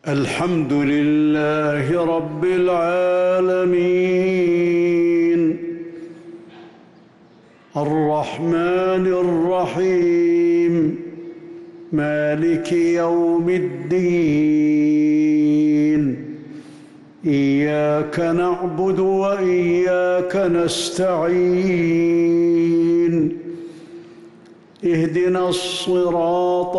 الحمد لله رب العالمين الرحمن الرحيم مالك يوم الدين إياك نعبد وإياك نستعين اهدنا الصراط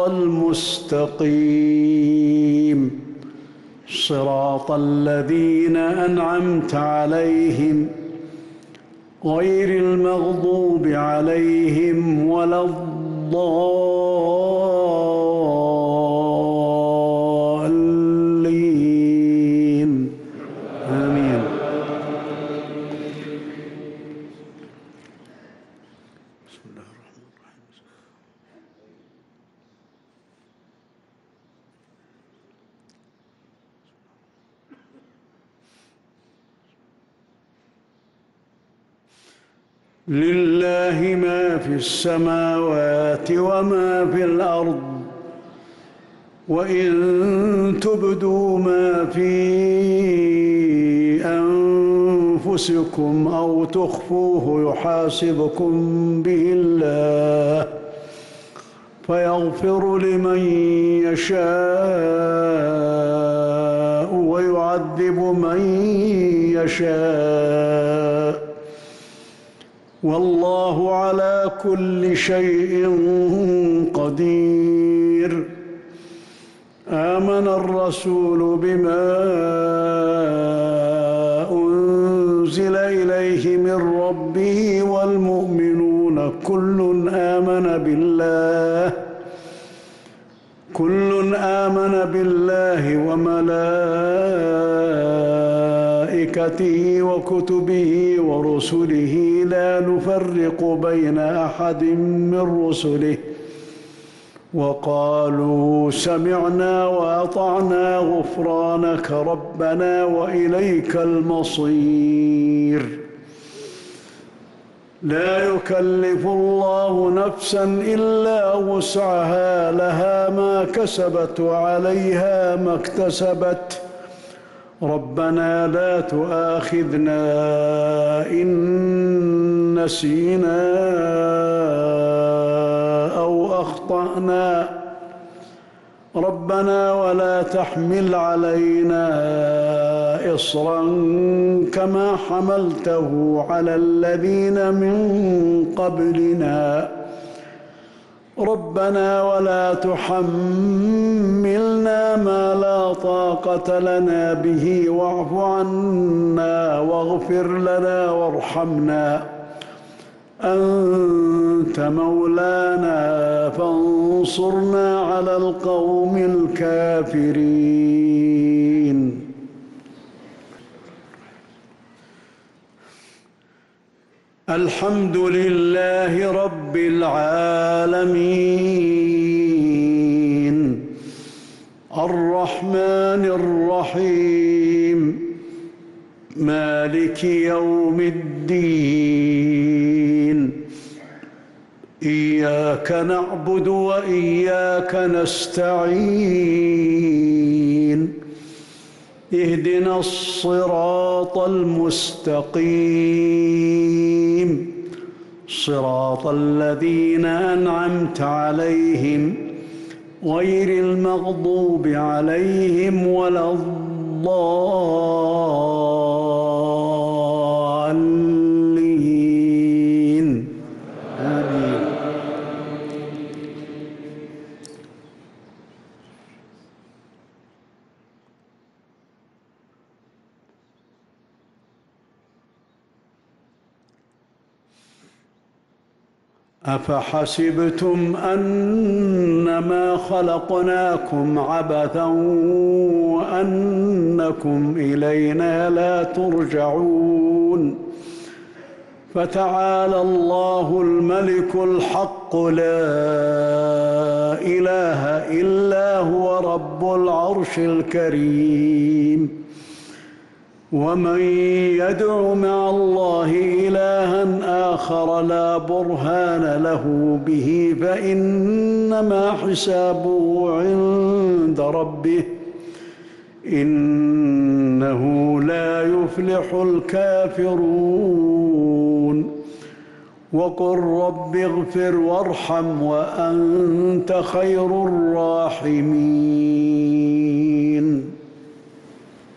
المستقيم صراط الذين أنعمت عليهم غير المغضوب عليهم ولا الضالين آمين. بسم الله الرحمن الرحيم. لله ما في السماوات وما في الأرض وإن تبدوا ما في أنفسكم أو تخفوه يحاسبكم به الله فيغفر لمن يشاء ويعذب من يشاء والله على كل شيء قدير. آمن الرسول بما أنزل إليه من ربه والمؤمنون كل آمن بالله وملائكته وكتبه ورسله لا نفرق بين أحد من رسله وقالوا سمعنا وأطعنا غفرانك ربنا وإليك المصير. لا يكلف الله نفسا إلا وسعها لها ما كسبت وعليها ما اكتسبت ربنا لا تؤاخذنا إن نسينا أو أخطأنا ربنا ولا تحمل علينا إصرا كما حملته على الذين من قبلنا ربنا ولا تحملنا ما لا طاقة لنا به واعف عنا واغفر لنا وارحمنا أنت مولانا فانصرنا على القوم الكافرين. الحمد لله رب العالمين الرحمن الرحيم مالك يوم الدين إياك نعبد وإياك نستعين اهدنا الصراط المستقيم صراط الذين أنعمت عليهم غير المغضوب عليهم ولا الضالين آمين. أفحسبتم أنما خلقناكم عبثا وأنكم إلينا لا ترجعون فتعالى الله الملك الحق لا إله إلا هو رب العرش الكريم. ومن يدع مع الله إلها آخر لا برهان له به فإنما حسابه عند ربه إنه لا يفلح الكافرون وقل رب اغفر وارحم وأنت خير الراحمين